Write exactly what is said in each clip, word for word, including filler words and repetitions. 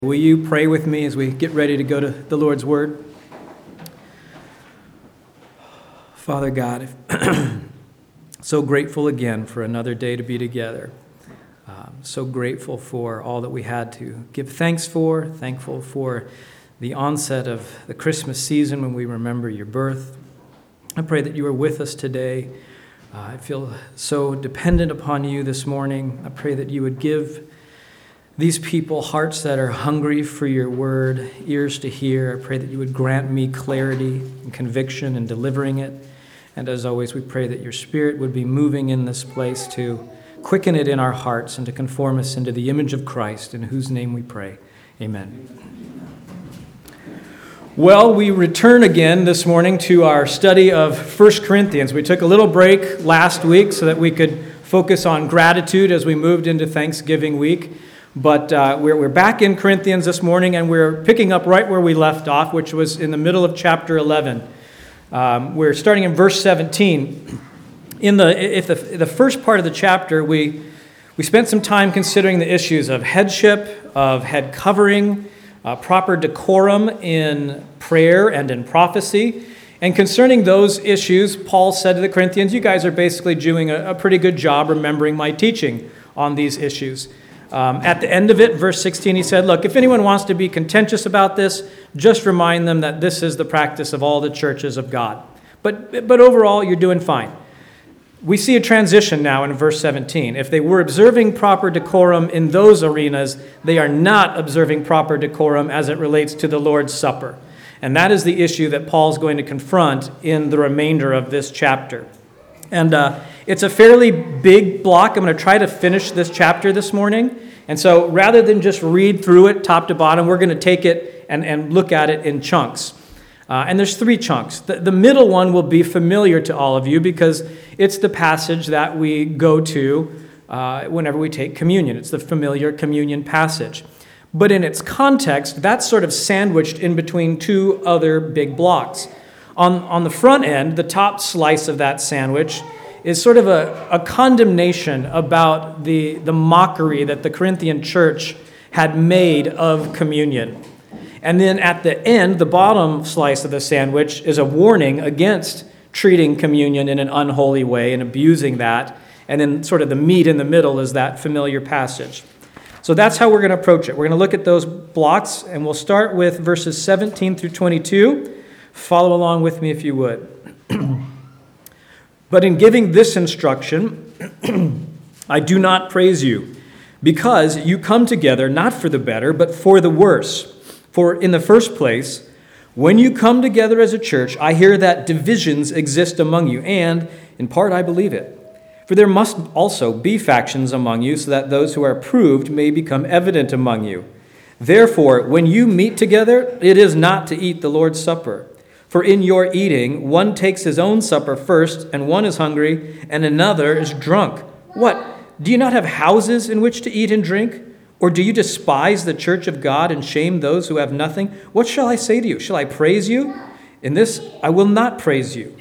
Will you pray with me as we get ready to go to the Lord's Word? Father God, so grateful again for another day to be together. Um, so grateful for all that we had to give thanks for, thankful for the onset of the Christmas season when we remember your birth. I pray that you are with us today. Uh, I feel so dependent upon you this morning. I pray that you would give these people hearts that are hungry for your word, ears to hear. I pray that you would grant me clarity and conviction in delivering it. And as always, we pray that your Spirit would be moving in this place to quicken it in our hearts and to conform us into the image of Christ, in whose name we pray. Amen. Well, we return again this morning to our study of First Corinthians. We took a little break last week so that we could focus on gratitude as we moved into Thanksgiving week. But uh, we're, we're back in Corinthians this morning, and we're picking up right where we left off, which was in the middle of chapter eleven. Um, we're starting in verse seventeen. In the if the, the first part of the chapter, we we spent some time considering the issues of headship, of head covering, uh, proper decorum in prayer and in prophecy. And concerning those issues, Paul said to the Corinthians, "You guys are basically doing a, a pretty good job remembering my teaching on these issues." Um, at the end of it, verse sixteen, he said, look, if anyone wants to be contentious about this, just remind them that this is the practice of all the churches of God. But, but overall, you're doing fine. We see a transition now in verse seventeen. If they were observing proper decorum in those arenas, they are not observing proper decorum as it relates to the Lord's Supper. And that is the issue that Paul's going to confront in the remainder of this chapter. And uh, it's a fairly big block. I'm going to try to finish this chapter this morning. And so rather than just read through it top to bottom, we're going to take it and, and look at it in chunks. Uh, and there's three chunks. The, the middle one will be familiar to all of you because it's the passage that we go to uh, whenever we take communion. It's the familiar communion passage. But in its context, that's sort of sandwiched in between two other big blocks. On, on the front end, the top slice of that sandwich is sort of a, a condemnation about the, the mockery that the Corinthian church had made of communion. And then at the end, the bottom slice of the sandwich is a warning against treating communion in an unholy way and abusing that. And then sort of the meat in the middle is that familiar passage. So that's how we're going to approach it. We're going to look at those blocks, and we'll start with verses seventeen through twenty-two. Follow along with me if you would. But in giving this instruction, I do not praise you, because you come together not for the better, but for the worse. For in the first place, when you come together as a church, I hear that divisions exist among you, and in part I believe it. For there must also be factions among you, so that those who are approved may become evident among you. Therefore, when you meet together, it is not to eat the Lord's Supper. For in your eating, one takes his own supper first, and one is hungry, and another is drunk. What? Do you not have houses in which to eat and drink? Or do you despise the church of God and shame those who have nothing? What shall I say to you? Shall I praise you? In this, I will not praise you.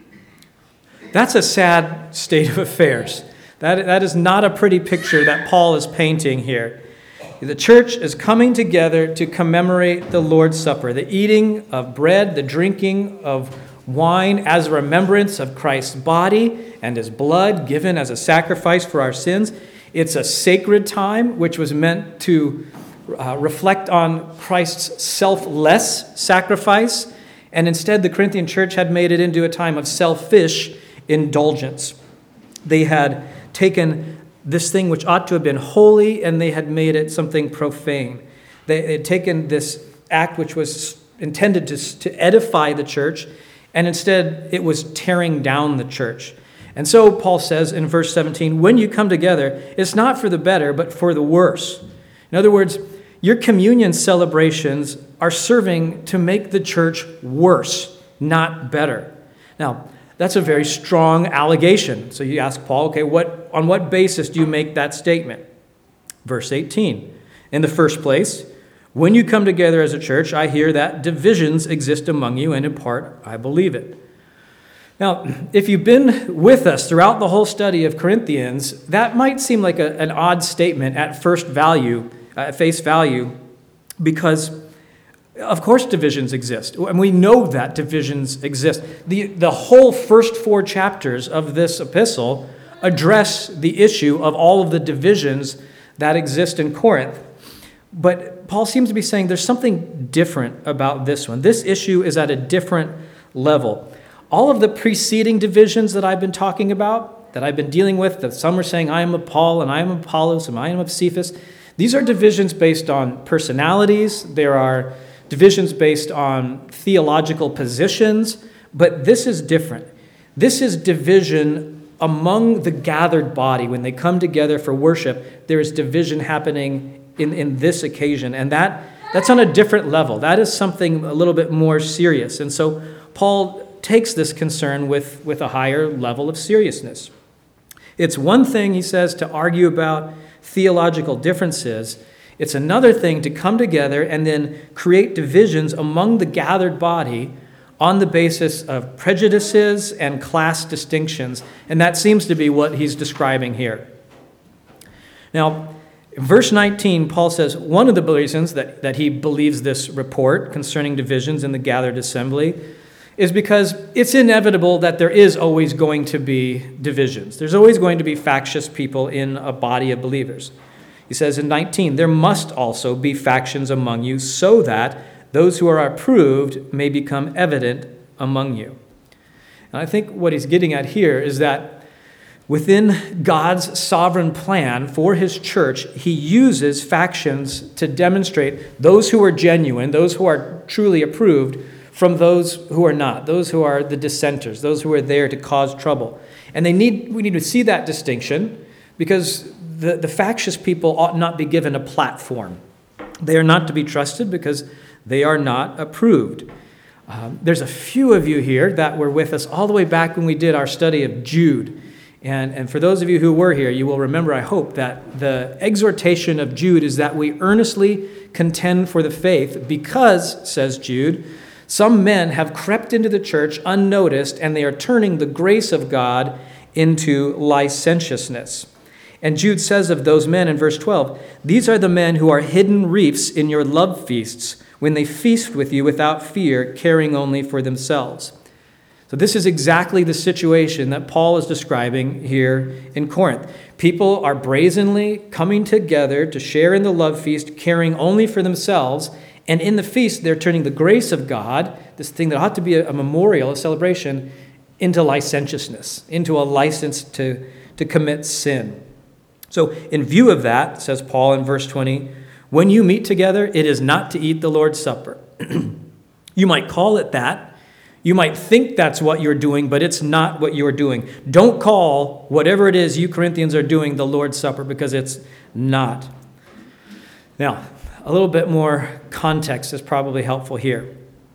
That's a sad state of affairs. That, that is not a pretty picture that Paul is painting here. The church is coming together to commemorate the Lord's Supper, the eating of bread, the drinking of wine as a remembrance of Christ's body and his blood given as a sacrifice for our sins. It's a sacred time which was meant to uh, reflect on Christ's selfless sacrifice, and instead the Corinthian church had made it into a time of selfish indulgence. They had taken this thing which ought to have been holy, and they had made it something profane. They had taken this act which was intended to, to edify the church, and instead it was tearing down the church. And so Paul says in verse seventeen, when you come together, it's not for the better, but for the worse. In other words, your communion celebrations are serving to make the church worse, not better. Now, that's a very strong allegation. So you ask Paul, okay, what on what basis do you make that statement? Verse eighteen, in the first place, when you come together as a church, I hear that divisions exist among you, and in part, I believe it. Now, if you've been with us throughout the whole study of Corinthians, that might seem like a, an odd statement at first value, at face value. because, of course, divisions exist. And we know that divisions exist. The, the whole first four chapters of this epistle address the issue of all of the divisions that exist in Corinth. But Paul seems to be saying there's something different about this one. This issue is at a different level. All of the preceding divisions that I've been talking about, that I've been dealing with, that some are saying I am of Paul and I am of Apollos and I am of Cephas, these are divisions based on personalities. There are divisions based on theological positions, but this is different. This is division among the gathered body. When they come together for worship, there is division happening in, in this occasion, and that, that's on a different level. That is something a little bit more serious. And so Paul takes this concern with, with a higher level of seriousness. It's one thing, he says, to argue about theological differences. It's another thing to come together and then create divisions among the gathered body on the basis of prejudices and class distinctions. And that seems to be what he's describing here. Now, in verse nineteen, Paul says one of the reasons that, that he believes this report concerning divisions in the gathered assembly is because it's inevitable that there is always going to be divisions. There's always going to be factious people in a body of believers. He says in nineteen, there must also be factions among you so that those who are approved may become evident among you. And I think what he's getting at here is that within God's sovereign plan for his church, he uses factions to demonstrate those who are genuine, those who are truly approved, from those who are not, those who are the dissenters, those who are there to cause trouble. And they need we need to see that distinction because the, the factious people ought not be given a platform. They are not to be trusted because they are not approved. Um, there's a few of you here that were with us all the way back when we did our study of Jude. And, and for those of you who were here, you will remember, I hope, that the exhortation of Jude is that we earnestly contend for the faith because, says Jude, some men have crept into the church unnoticed, and they are turning the grace of God into licentiousness. And Jude says of those men in verse twelve, these are the men who are hidden reefs in your love feasts, when they feast with you without fear, caring only for themselves. So this is exactly the situation that Paul is describing here in Corinth. People are brazenly coming together to share in the love feast, caring only for themselves. And in the feast, they're turning the grace of God, this thing that ought to be a memorial, a celebration, into licentiousness, into a license to, to commit sin. So in view of that, says Paul in verse twenty, when you meet together, it is not to eat the Lord's Supper. You might call it that. You might think that's what you're doing, but it's not what you're doing. Don't call whatever it is you Corinthians are doing the Lord's Supper, because it's not. Now, a little bit more context is probably helpful here.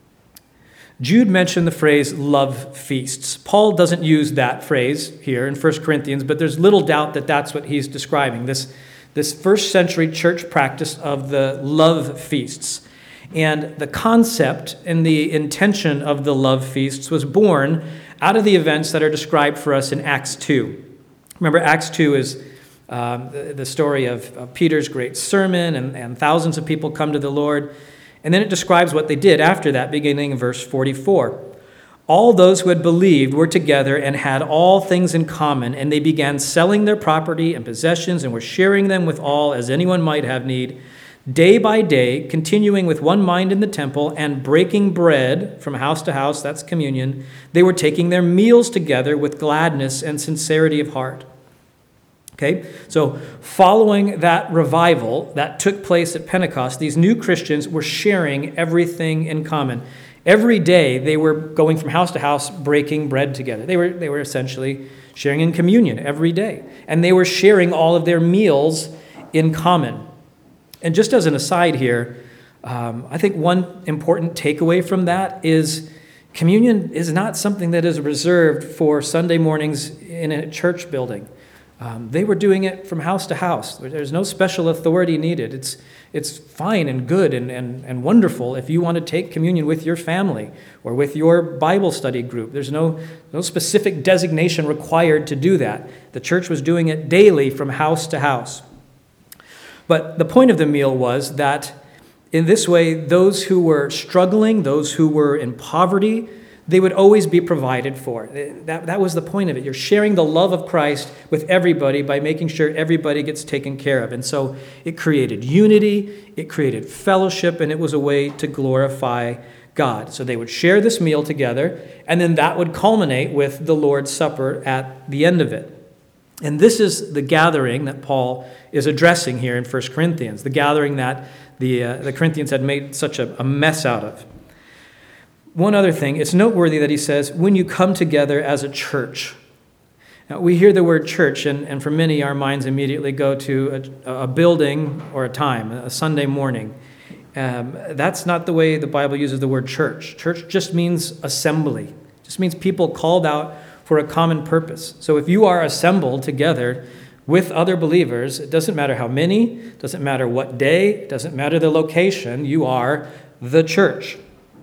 Jude mentioned the phrase love feasts. Paul doesn't use that phrase here in First Corinthians, but there's little doubt that that's what he's describing, this, this first century church practice of the love feasts. And the concept and the intention of the love feasts was born out of the events that are described for us in Acts two. Remember, Acts two is um, the, the story of, of Peter's great sermon, and, and thousands of people come to the Lord. And then it describes what they did after that, beginning in verse forty-four. All those who had believed were together and had all things in common, and they began selling their property and possessions and were sharing them with all as anyone might have need. Day by day, continuing with one mind in the temple and breaking bread from house to house, that's communion, they were taking their meals together with gladness and sincerity of heart. Okay, so following that revival that took place at Pentecost, these new Christians were sharing everything in common. Every day they were going from house to house breaking bread together. They were, they were essentially sharing in communion every day. And they were sharing all of their meals in common. And just as an aside here, um, I think one important takeaway from that is communion is not something that is reserved for Sunday mornings in a church building. Um, they were doing it from house to house. There's no special authority needed. It's it's fine and good and, and, and wonderful if you want to take communion with your family or with your Bible study group. There's no, no specific designation required to do that. The church was doing it daily from house to house. But the point of the meal was that In this way, those who were struggling, those who were in poverty, they would always be provided for. That, that was the point of it. You're sharing the love of Christ with everybody by making sure everybody gets taken care of. And so it created unity, it created fellowship, and it was a way to glorify God. So they would share this meal together, and then that would culminate with the Lord's Supper at the end of it. And this is the gathering that Paul is addressing here in First Corinthians, the gathering that the, uh, the Corinthians had made such a, a mess out of. One other thing, it's noteworthy that he says, when you come together as a church. Now, we hear the word church, and, and for many, our minds immediately go to a, a building or a time, a Sunday morning. Um, that's not the way the Bible uses the word church. Church just means assembly. It just means people called out for a common purpose. So if you are assembled together with other believers, it doesn't matter how many, it doesn't matter what day, it doesn't matter the location, you are the church.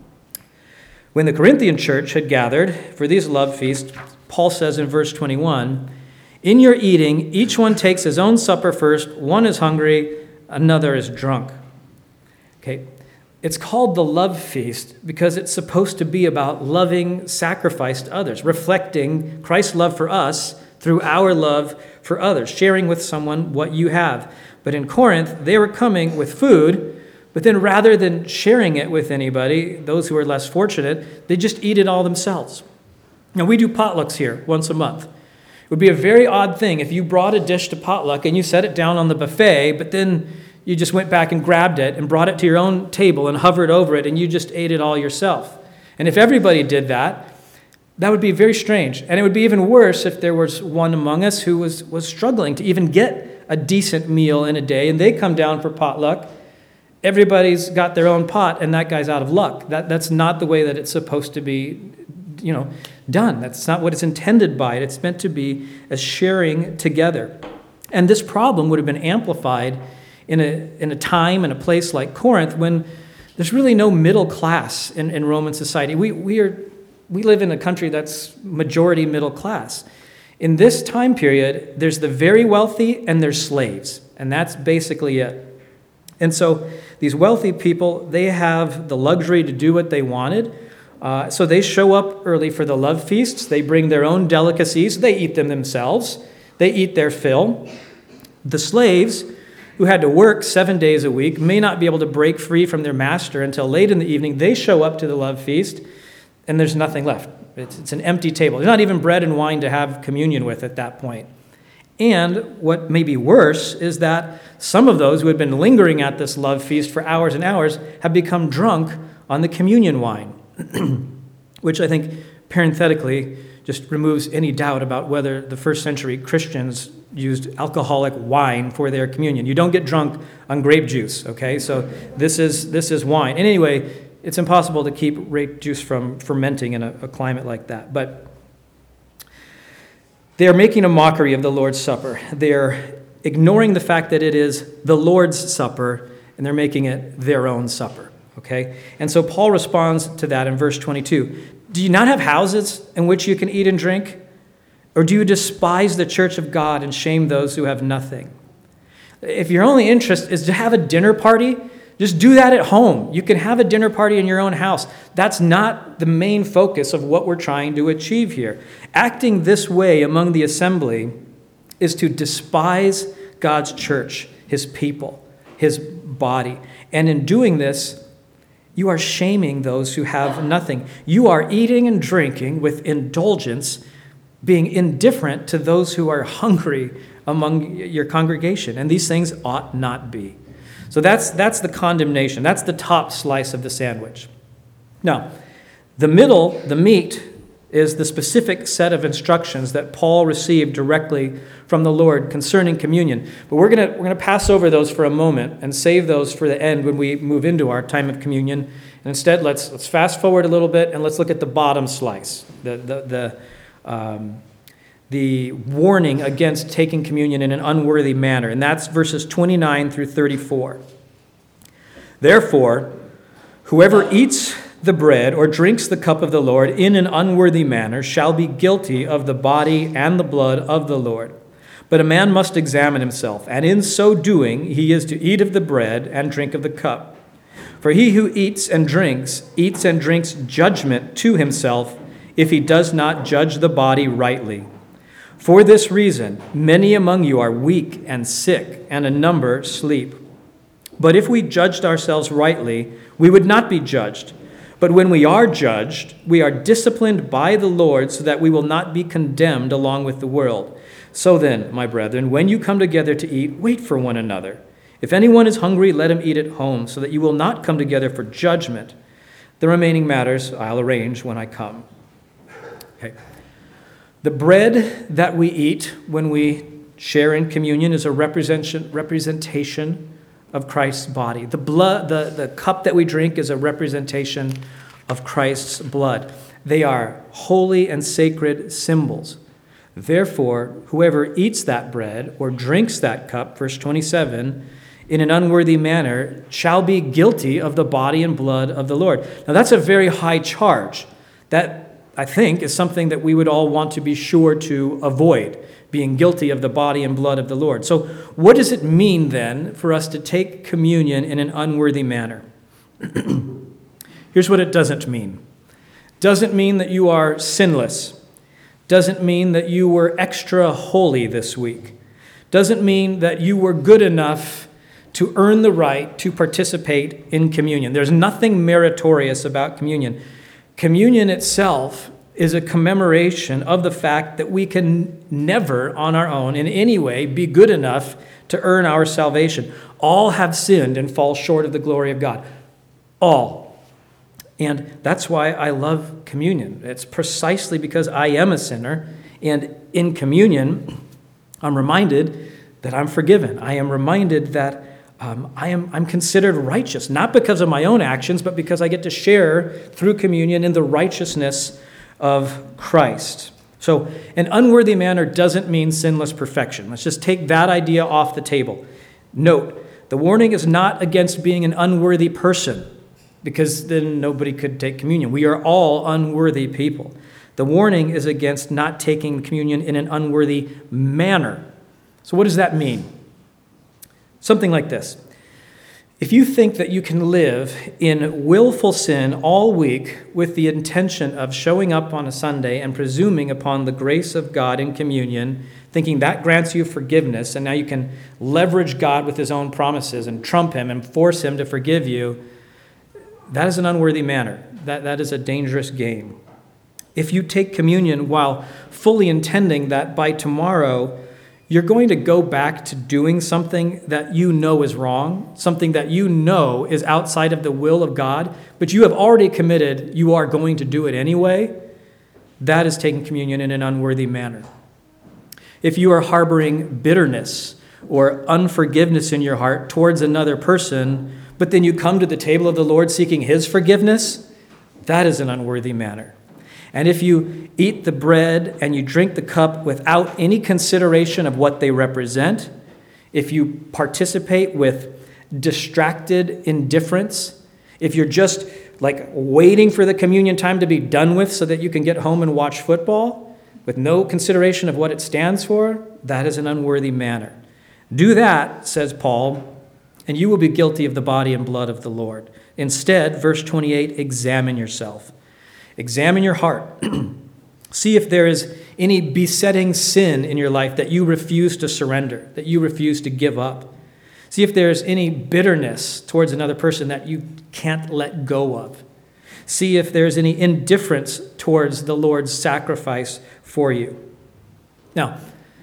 When the Corinthian church had gathered for these love feasts, Paul says in verse twenty-one, "In your eating, each one takes his own supper first. One is hungry, another is drunk." Okay, it's called the love feast because it's supposed to be about loving sacrifice to others, reflecting Christ's love for us through our love for others, sharing with someone what you have. But in Corinth, they were coming with food, but then rather than sharing it with anybody, those who are less fortunate, they just eat it all themselves. Now, we do potlucks here once a month. It would be a very odd thing if you brought a dish to potluck and you set it down on the buffet, but then you just went back and grabbed it and brought it to your own table and hovered over it and you just ate it all yourself. And if everybody did that, that would be very strange. And it would be even worse if there was one among us who was, was struggling to even get a decent meal in a day, and they come down for potluck. Everybody's got their own pot, and that guy's out of luck. That, that's not the way that it's supposed to be, you know, done. That's not what it's intended by it. It's meant to be a sharing together. And this problem would have been amplified in a in a time and a place like Corinth when there's really no middle class in, in Roman society. We we are we live in a country that's majority middle class. In this time period, there's the very wealthy and there's slaves, and that's basically it. And so these wealthy people, they have the luxury to do what they wanted. Uh, so they show up early for the love feasts. They bring their own delicacies. They eat them themselves. They eat their fill. The slaves, who had to work seven days a week, may not be able to break free from their master until late in the evening. They show up to the love feast, and there's nothing left. It's, it's an empty table. There's not even bread and wine to have communion with at that point. And what may be worse is that some of those who had been lingering at this love feast for hours and hours have become drunk on the communion wine, which I think parenthetically just removes any doubt about whether the first century Christians used alcoholic wine for their communion. You don't get drunk on grape juice, okay? So this is this is wine. And anyway, it's impossible to keep grape juice from fermenting in a, a climate like that. But they are making a mockery of the Lord's Supper. They're ignoring the fact that it is the Lord's Supper, and they're making it their own supper, okay? And so Paul responds to that in verse twenty-two. Do you not have houses in which you can eat and drink? Or do you despise the church of God and shame those who have nothing? If your only interest is to have a dinner party, just do that at home. You can have a dinner party in your own house. That's not the main focus of what we're trying to achieve here. Acting this way among the assembly is to despise God's church, his people, his body. And in doing this, you are shaming those who have nothing. You are eating and drinking with indulgence, being indifferent to those who are hungry among your congregation. And these things ought not be. So that's that's the condemnation. That's the top slice of the sandwich. Now, the middle, the meat, is the specific set of instructions that Paul received directly from the Lord concerning communion. But we're going to we're going to pass over those for a moment and save those for the end when we move into our time of communion. And instead, let's let's fast forward a little bit and let's look at the bottom slice, the the the um, the warning against taking communion in an unworthy manner. And that's verses twenty-nine through thirty-four. Therefore, whoever eats the bread or drinks the cup of the Lord in an unworthy manner shall be guilty of the body and the blood of the Lord. But a man must examine himself, and in so doing he is to eat of the bread and drink of the cup. For he who eats and drinks, eats and drinks judgment to himself, if he does not judge the body rightly. For this reason, many among you are weak and sick, and a number sleep. But if we judged ourselves rightly, we would not be judged. But when we are judged, we are disciplined by the Lord so that we will not be condemned along with the world. So then, my brethren, when you come together to eat, wait for one another. If anyone is hungry, let him eat at home, so that you will not come together for judgment. The remaining matters I'll arrange when I come. Okay. The bread that we eat when we share in communion is a representation representation of Christ's body. The blood, the, the cup that we drink is a representation of Christ's blood. They are holy and sacred symbols. Therefore, whoever eats that bread or drinks that cup, verse twenty-seven, in an unworthy manner, shall be guilty of the body and blood of the Lord. Now that's a very high charge. That, I think, is something that we would all want to be sure to avoid, being guilty of the body and blood of the Lord. So what does it mean then for us to take communion in an unworthy manner? Here's what it doesn't mean. Doesn't mean that you are sinless. Doesn't mean that you were extra holy this week. Doesn't mean that you were good enough to earn the right to participate in communion. There's nothing meritorious about communion. Communion itself is a commemoration of the fact that we can never on our own in any way be good enough to earn our salvation. All have sinned and fall short of the glory of God. All. And that's why I love communion. It's precisely because I am a sinner, and in communion, I'm reminded that I'm forgiven. I am reminded that Um, I am I'm considered righteous, not because of my own actions, but because I get to share through communion in the righteousness of Christ. So an unworthy manner doesn't mean sinless perfection. Let's just take that idea off the table. Note, the warning is not against being an unworthy person, because then nobody could take communion. We are all unworthy people. The warning is against not taking communion in an unworthy manner. So what does that mean? Something like this. If you think that you can live in willful sin all week with the intention of showing up on a Sunday and presuming upon the grace of God in communion, thinking that grants you forgiveness, and now you can leverage God with his own promises and trump him and force him to forgive you, that is an unworthy manner. That, that is a dangerous game. If you take communion while fully intending that by tomorrow you're going to go back to doing something that you know is wrong, something that you know is outside of the will of God, but you have already committed you are going to do it anyway, that is taking communion in an unworthy manner. If you are harboring bitterness or unforgiveness in your heart towards another person, but then you come to the table of the Lord seeking his forgiveness, that is an unworthy manner. And if you eat the bread and you drink the cup without any consideration of what they represent, if you participate with distracted indifference, if you're just like waiting for the communion time to be done with so that you can get home and watch football with no consideration of what it stands for, that is an unworthy manner. Do that, says Paul, and you will be guilty of the body and blood of the Lord. Instead, verse twenty-eight, examine yourself. Examine your heart. See if there is any besetting sin in your life that you refuse to surrender, that you refuse to give up. See if there's any bitterness towards another person that you can't let go of. See if there's any indifference towards the Lord's sacrifice for you. Now,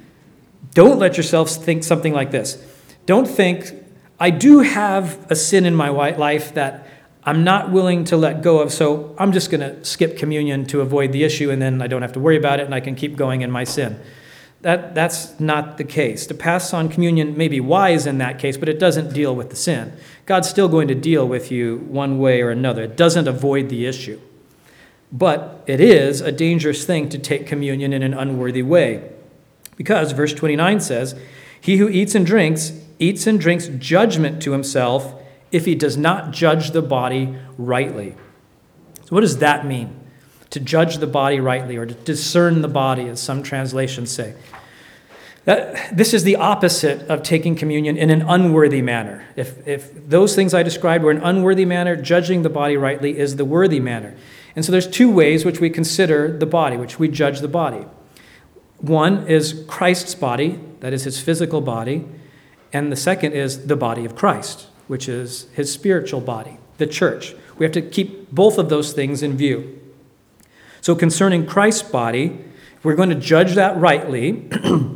don't let yourself think something like this. Don't think, I do have a sin in my life that I'm not willing to let go of, so I'm just going to skip communion to avoid the issue, and then I don't have to worry about it, and I can keep going in my sin. That, that's not the case. To pass on communion may be wise in that case, but it doesn't deal with the sin. God's still going to deal with you one way or another. It doesn't avoid the issue. But it is a dangerous thing to take communion in an unworthy way. Because verse twenty-nine says, he who eats and drinks, eats and drinks judgment to himself, if he does not judge the body rightly. So what does that mean? To judge the body rightly, or to discern the body, as some translations say. That, this is the opposite of taking communion in an unworthy manner. If, if those things I described were an unworthy manner, judging the body rightly is the worthy manner. And so there's two ways which we consider the body, which we judge the body. One is Christ's body, that is his physical body, and the second is the body of Christ, which is his spiritual body, the church. We have to keep both of those things in view. So concerning Christ's body, if we're going to judge that rightly,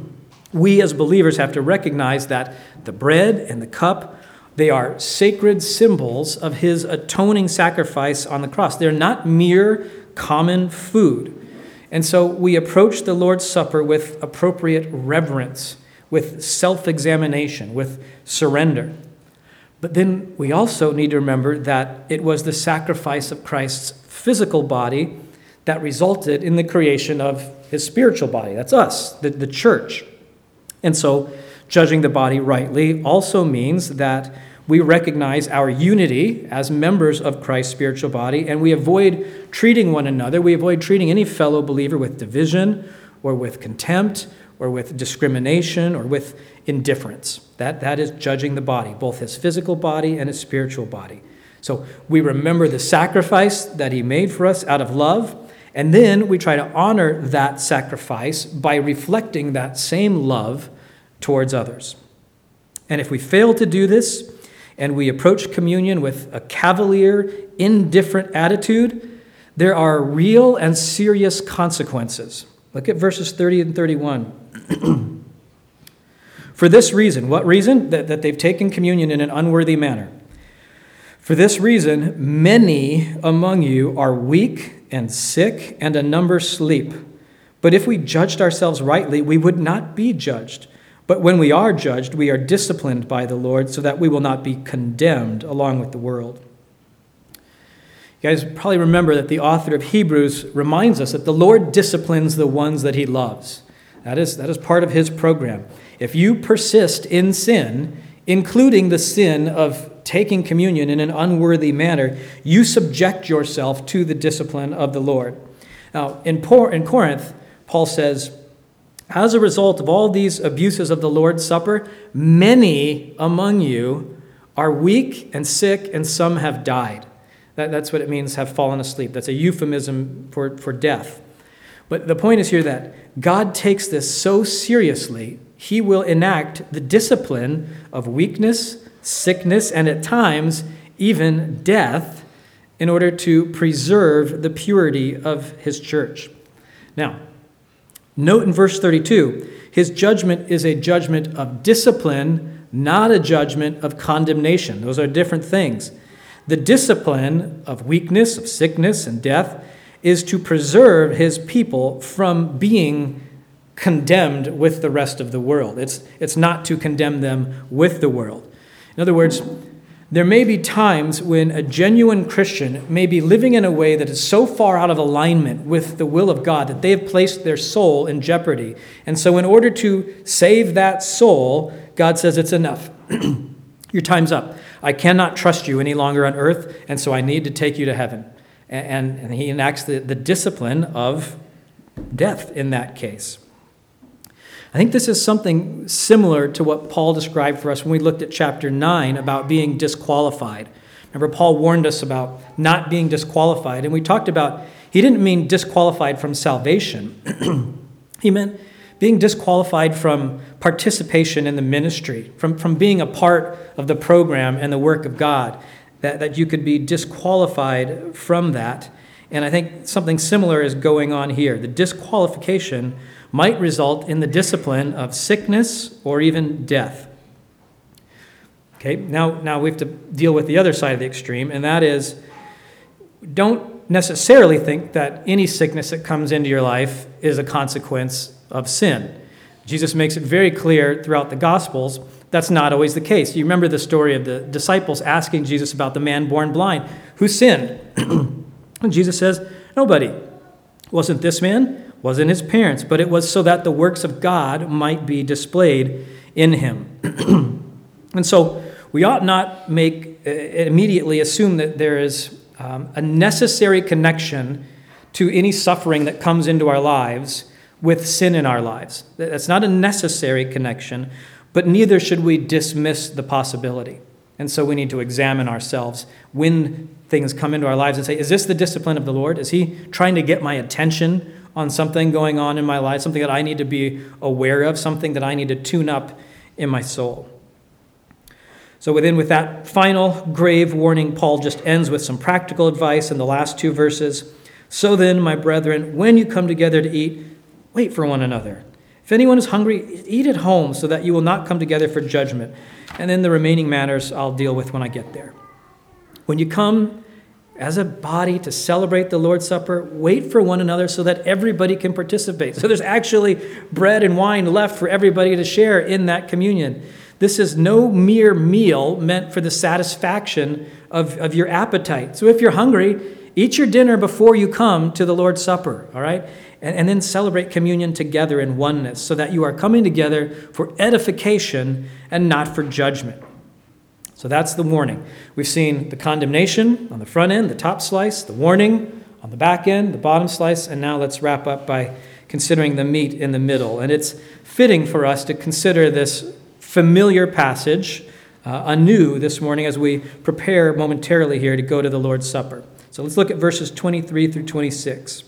we as believers have to recognize that the bread and the cup, they are sacred symbols of his atoning sacrifice on the cross. They're not mere common food. And so we approach the Lord's Supper with appropriate reverence, with self-examination, with surrender. But then we also need to remember that it was the sacrifice of Christ's physical body that resulted in the creation of his spiritual body. That's us, the, the church. And so judging the body rightly also means that we recognize our unity as members of Christ's spiritual body, and we avoid treating one another. We avoid treating any fellow believer with division or with contempt or with discrimination or with indifference. That, that is judging the body, both his physical body and his spiritual body. So we remember the sacrifice that he made for us out of love, and then we try to honor that sacrifice by reflecting that same love towards others. And if we fail to do this, and we approach communion with a cavalier, indifferent attitude, there are real and serious consequences. Look at verses thirty and thirty-one. For this reason, what reason? That, that they've taken communion in an unworthy manner. For this reason, many among you are weak and sick, and a number sleep. But if we judged ourselves rightly, we would not be judged. But when we are judged, we are disciplined by the Lord so that we will not be condemned along with the world. You guys probably remember that the author of Hebrews reminds us that the Lord disciplines the ones that he loves. That is, that is part of his program. If you persist in sin, including the sin of taking communion in an unworthy manner, you subject yourself to the discipline of the Lord. Now, in Corinth, Paul says, as a result of all these abuses of the Lord's Supper, many among you are weak and sick, and some have died. That, that's what it means, have fallen asleep. That's a euphemism for, for death. But the point is here that God takes this so seriously, he will enact the discipline of weakness, sickness, and at times even death in order to preserve the purity of his church. Now, note in verse thirty-two, his judgment is a judgment of discipline, not a judgment of condemnation. Those are different things. The discipline of weakness, of sickness, and death is to preserve his people from being condemned with the rest of the world. It's, it's not to condemn them with the world. In other words, there may be times when a genuine Christian may be living in a way that is so far out of alignment with the will of God that they have placed their soul in jeopardy. And so in order to save that soul, God says it's enough. Your time's up. I cannot trust you any longer on earth, and so I need to take you to heaven. And, and he enacts the, the discipline of death in that case. I think this is something similar to what Paul described for us when we looked at chapter nine about being disqualified. Remember, Paul warned us about not being disqualified, and we talked about he didn't mean disqualified from salvation. He meant being disqualified from participation in the ministry, from, from being a part of the program and the work of God, that, that you could be disqualified from that. And I think something similar is going on here. The disqualification might result in the discipline of sickness or even death. Okay, now, now we have to deal with the other side of the extreme, and that is, don't necessarily think that any sickness that comes into your life is a consequence of sin. Jesus makes it very clear throughout the Gospels that's not always the case. You remember the story of the disciples asking Jesus about the man born blind. Who sinned? And Jesus says, nobody. Wasn't this man? Wasn't his parents. But it was so that the works of God might be displayed in him. And so we ought not make uh, immediately assume that there is um, a necessary connection to any suffering that comes into our lives with sin in our lives. That's not a necessary connection, but neither should we dismiss the possibility. And so we need to examine ourselves when things come into our lives and say, is this the discipline of the Lord? Is he trying to get my attention on something going on in my life, something that I need to be aware of, something that I need to tune up in my soul? So within with that final grave warning, Paul just ends with some practical advice in the last two verses. So then, my brethren, when you come together to eat, wait for one another. If anyone is hungry, eat at home so that you will not come together for judgment. And then the remaining matters I'll deal with when I get there. When you come as a body to celebrate the Lord's Supper, wait for one another so that everybody can participate. So there's actually bread and wine left for everybody to share in that communion. This is no mere meal meant for the satisfaction of, of your appetite. So if you're hungry, eat your dinner before you come to the Lord's Supper, all right? And, and then celebrate communion together in oneness so that you are coming together for edification and not for judgment. So that's the warning. We've seen the condemnation on the front end, the top slice, the warning on the back end, the bottom slice, and now let's wrap up by considering the meat in the middle. And it's fitting for us to consider this familiar passage uh, anew this morning as we prepare momentarily here to go to the Lord's Supper. So let's look at verses twenty-three through twenty-six.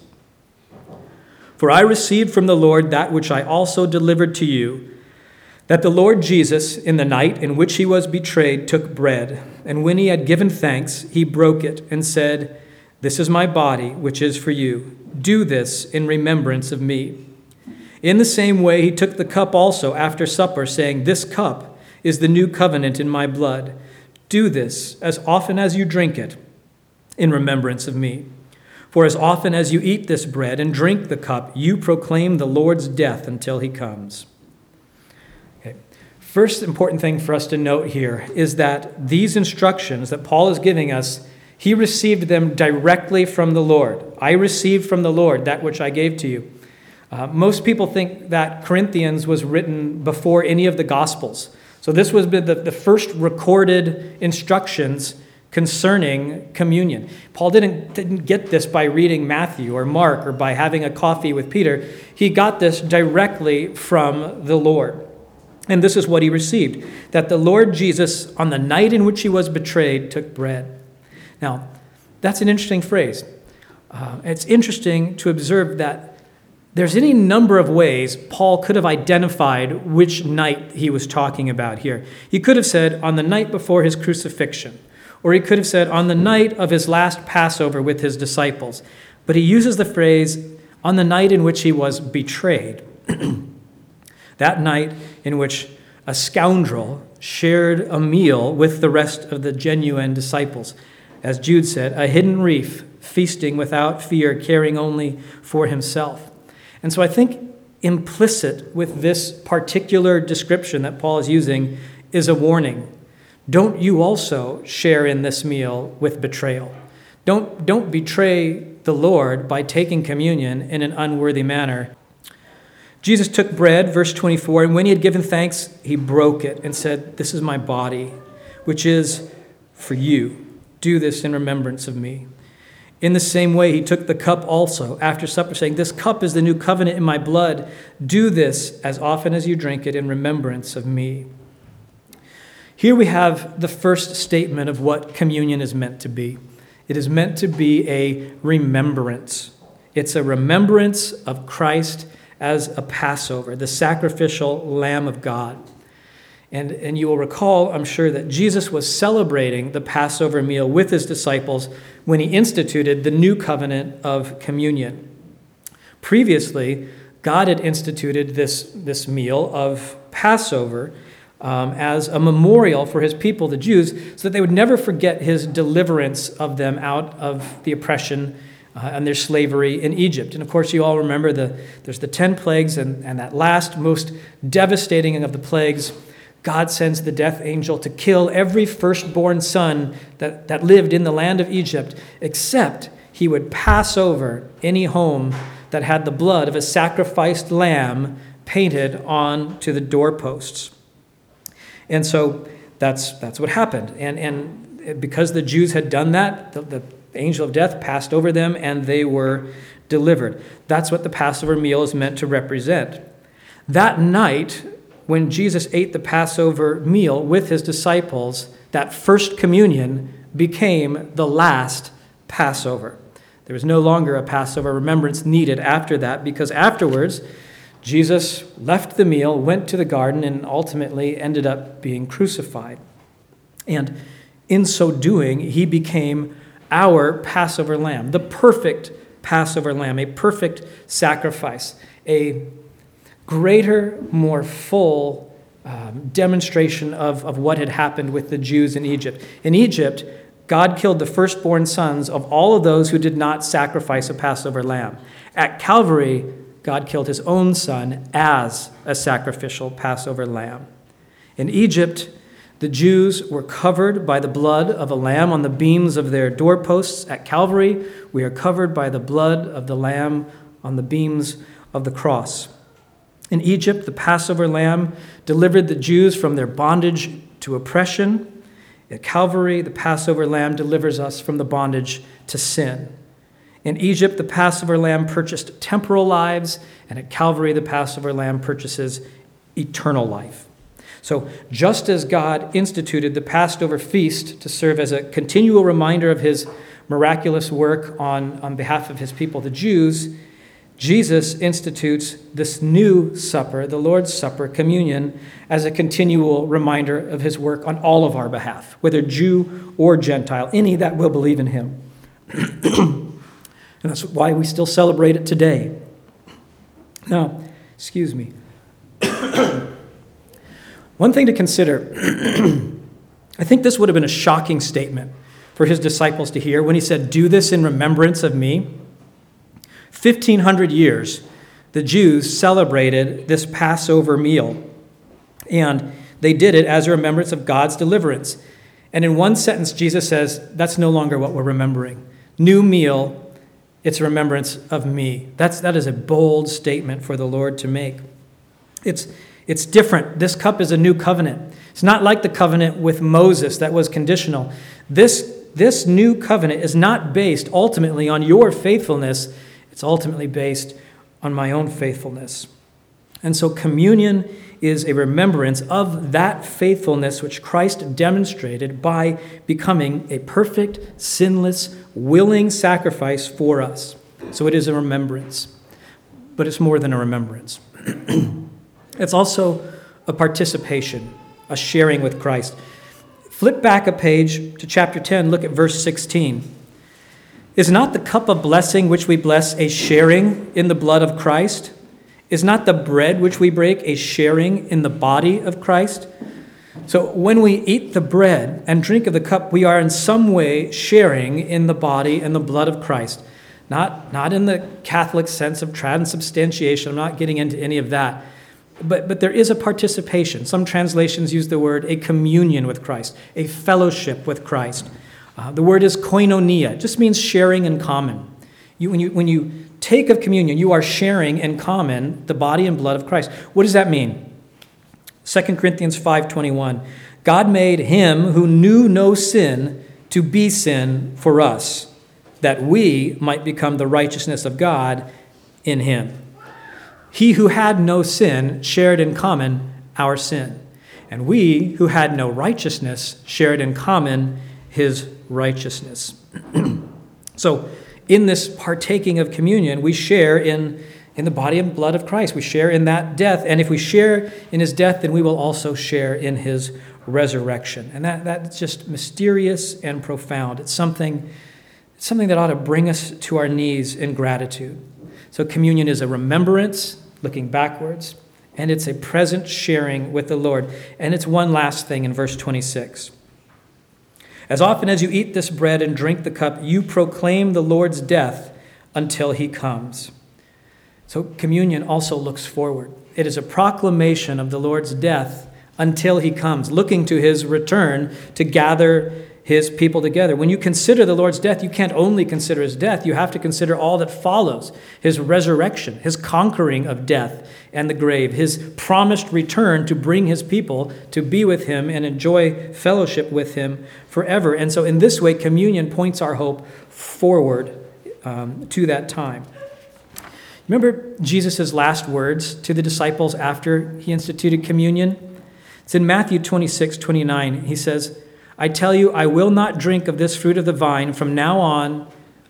For I received from the Lord that which I also delivered to you, that the Lord Jesus, in the night in which he was betrayed, took bread, and when he had given thanks, he broke it and said, "This is my body, which is for you. Do this in remembrance of me." In the same way, he took the cup also after supper, saying, "This cup is the new covenant in my blood. Do this as often as you drink it in remembrance of me. For as often as you eat this bread and drink the cup, you proclaim the Lord's death until he comes." Okay. First important thing for us to note here is that these instructions that Paul is giving us, he received them directly from the Lord. I received from the Lord that which I gave to you. Uh, most people think that Corinthians was written before any of the Gospels. So this was the, the first recorded instructions concerning communion. Paul didn't, didn't get this by reading Matthew or Mark or by having a coffee with Peter. He got this directly from the Lord. And this is what he received, that the Lord Jesus, on the night in which he was betrayed, took bread. Now, that's an interesting phrase. Uh, it's interesting to observe that there's any number of ways Paul could have identified which night he was talking about here. He could have said, on the night before his crucifixion, or he could have said, on the night of his last Passover with his disciples. But he uses the phrase, on the night in which he was betrayed. That night in which a scoundrel shared a meal with the rest of the genuine disciples. As Jude said, a hidden reef, feasting without fear, caring only for himself. And so I think implicit with this particular description that Paul is using is a warning. Don't you also share in this meal with betrayal. Don't, don't betray the Lord by taking communion in an unworthy manner. Jesus took bread, verse twenty-four, and when he had given thanks, he broke it and said, "This is my body, which is for you. Do this in remembrance of me." In the same way, he took the cup also after supper, saying, "This cup is the new covenant in my blood. Do this as often as you drink it in remembrance of me." Here we have the first statement of what communion is meant to be. It is meant to be a remembrance. It's a remembrance of Christ as a Passover, the sacrificial Lamb of God. And, and you will recall, I'm sure, that Jesus was celebrating the Passover meal with his disciples when he instituted the new covenant of communion. Previously, God had instituted this, this meal of Passover um, as a memorial for his people, the Jews, so that they would never forget his deliverance of them out of the oppression uh, and their slavery in Egypt. And of course, you all remember the there's the ten plagues, and, and that last, most devastating of the plagues, God sends the death angel to kill every firstborn son that, that lived in the land of Egypt, except he would pass over any home that had the blood of a sacrificed lamb painted on to the doorposts. And so that's that's what happened. And, and because the Jews had done that, the, the angel of death passed over them and they were delivered. That's what the Passover meal is meant to represent. That night, when Jesus ate the Passover meal with his disciples, that first communion became the last Passover. There was no longer a Passover remembrance needed after that, because afterwards, Jesus left the meal, went to the garden, and ultimately ended up being crucified. And in so doing, he became our Passover lamb, the perfect Passover lamb, a perfect sacrifice, a greater, more full um, demonstration of, of what had happened with the Jews in Egypt. In Egypt, God killed the firstborn sons of all of those who did not sacrifice a Passover lamb. At Calvary, God killed his own son as a sacrificial Passover lamb. In Egypt, the Jews were covered by the blood of a lamb on the beams of their doorposts. At Calvary, we are covered by the blood of the lamb on the beams of the cross. In Egypt, the Passover lamb delivered the Jews from their bondage to oppression. At Calvary, the Passover lamb delivers us from the bondage to sin. In Egypt, the Passover lamb purchased temporal lives, and at Calvary, the Passover lamb purchases eternal life. So just as God instituted the Passover feast to serve as a continual reminder of his miraculous work on, on behalf of his people, the Jews, Jesus institutes this new supper, the Lord's Supper, communion, as a continual reminder of his work on all of our behalf, whether Jew or Gentile, any that will believe in him. And that's why we still celebrate it today. Now, excuse me. One thing to consider, I think this would have been a shocking statement for his disciples to hear when he said, "Do this in remembrance of me." fifteen hundred years, the Jews celebrated this Passover meal, and they did it as a remembrance of God's deliverance. And in one sentence, Jesus says, that's no longer what we're remembering. New meal, it's a remembrance of me. That's, that is a bold statement for the Lord to make. It's, it's different. This cup is a new covenant. It's not like the covenant with Moses that was conditional. This, this new covenant is not based ultimately on your faithfulness. It's ultimately based on my own faithfulness. And so communion is a remembrance of that faithfulness which Christ demonstrated by becoming a perfect, sinless, willing sacrifice for us. So it is a remembrance, but it's more than a remembrance. It's also a participation, a sharing with Christ. Flip back a page to chapter ten, look at verse sixteen. Is not the cup of blessing which we bless a sharing in the blood of Christ? Is not the bread which we break a sharing in the body of Christ? So when we eat the bread and drink of the cup, we are in some way sharing in the body and the blood of Christ. Not, not in the Catholic sense of transubstantiation. I'm not getting into any of that. But, but there is a participation. Some translations use the word a communion with Christ, a fellowship with Christ. Uh, the word is koinonia. It just means sharing in common. You, when, you, when you take of communion, you are sharing in common the body and blood of Christ. What does that mean? Second Corinthians five twenty-one. God made him who knew no sin to be sin for us, that we might become the righteousness of God in him. He who had no sin shared in common our sin, and we who had no righteousness shared in common his righteousness. So in this partaking of communion, we share in, in the body and blood of Christ. We share in that death. And if we share in his death, then we will also share in his resurrection. And that, that's just mysterious and profound. It's something, it's something that ought to bring us to our knees in gratitude. So communion is a remembrance, looking backwards, and it's a present sharing with the Lord. And it's one last thing in verse twenty-six. As often as you eat this bread and drink the cup, you proclaim the Lord's death until he comes. So communion also looks forward. It is a proclamation of the Lord's death until he comes, looking to his return to gather his people together. When you consider the Lord's death, you can't only consider his death, you have to consider all that follows: his resurrection, his conquering of death and the grave, his promised return to bring his people to be with him and enjoy fellowship with him forever. And so in this way, communion points our hope forward um, to that time. Remember Jesus' last words to the disciples after he instituted communion? It's in Matthew twenty-six, twenty-nine. He says, "I tell you, I will not drink of this fruit of the vine from now on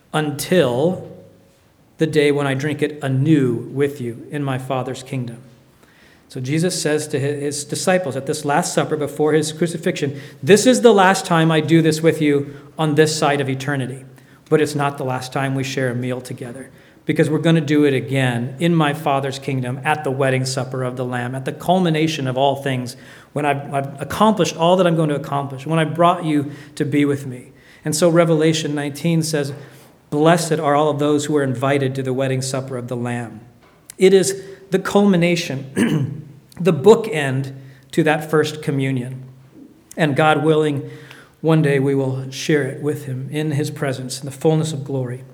until the day when I drink it anew with you in my Father's kingdom." So Jesus says to his disciples at this Last Supper before his crucifixion, "This is the last time I do this with you on this side of eternity. But it's not the last time we share a meal together, because we're going to do it again in my Father's kingdom at the wedding supper of the Lamb, at the culmination of all things, when I've, I've accomplished all that I'm going to accomplish, when I brought you to be with me." And so Revelation nineteen says, "Blessed are all of those who are invited to the wedding supper of the Lamb." It is the culmination, the bookend to that first communion. And God willing, one day we will share it with him in his presence in the fullness of glory.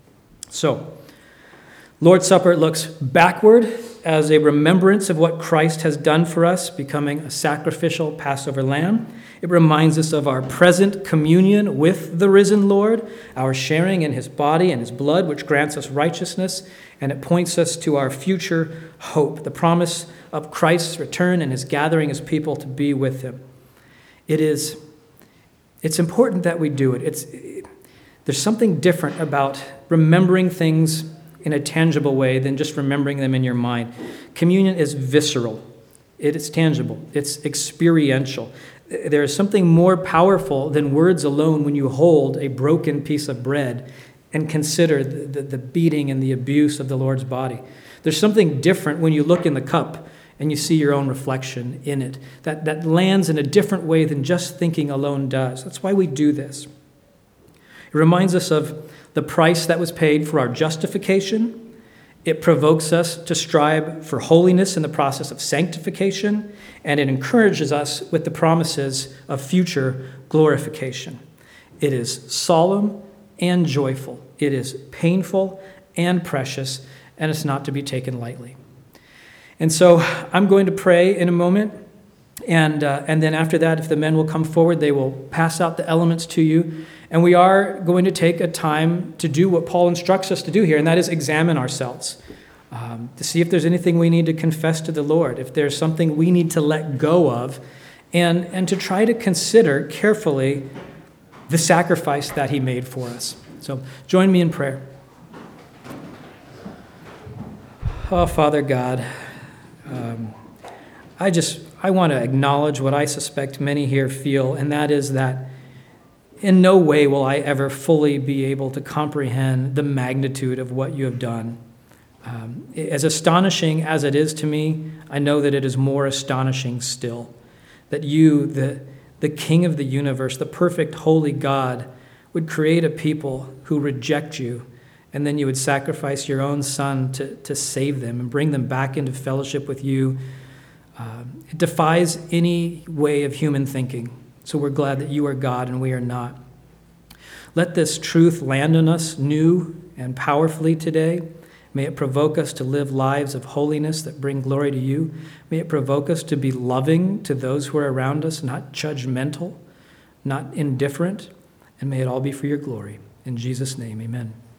So, Lord's Supper looks backward as a remembrance of what Christ has done for us, becoming a sacrificial Passover lamb. It reminds us of our present communion with the risen Lord, our sharing in his body and his blood, which grants us righteousness, and it points us to our future hope, the promise of Christ's return and his gathering his people to be with him. It is, it's important that we do it. It's, it, there's something different about remembering things in a tangible way than just remembering them in your mind. Communion is visceral. It is tangible. It's experiential. There is something more powerful than words alone when you hold a broken piece of bread and consider the, the, the beating and the abuse of the Lord's body. There's something different when you look in the cup and you see your own reflection in it. That, that lands in a different way than just thinking alone does. That's why we do this. It reminds us of the price that was paid for our justification. It provokes us to strive for holiness in the process of sanctification, and it encourages us with the promises of future glorification. It is solemn and joyful. It is painful and precious, and it's not to be taken lightly. And so I'm going to pray in a moment, and uh, and then after that, if the men will come forward, they will pass out the elements to you. And we are going to take a time to do what Paul instructs us to do here, and that is examine ourselves, um, to see if there's anything we need to confess to the Lord, if there's something we need to let go of, and, and to try to consider carefully the sacrifice that he made for us. So join me in prayer. Oh, Father God, um, I just, I want to acknowledge what I suspect many here feel, and that is that in no way will I ever fully be able to comprehend the magnitude of what you have done. Um, as astonishing as it is to me, I know that it is more astonishing still, that you, the, the King of the universe, the perfect holy God, would create a people who reject you, and then you would sacrifice your own Son to, to save them and bring them back into fellowship with you. Uh, it defies any way of human thinking. So we're glad that you are God and we are not. Let this truth land on us new and powerfully today. May it provoke us to live lives of holiness that bring glory to you. May it provoke us to be loving to those who are around us, not judgmental, not indifferent, and may it all be for your glory. In Jesus' name, amen.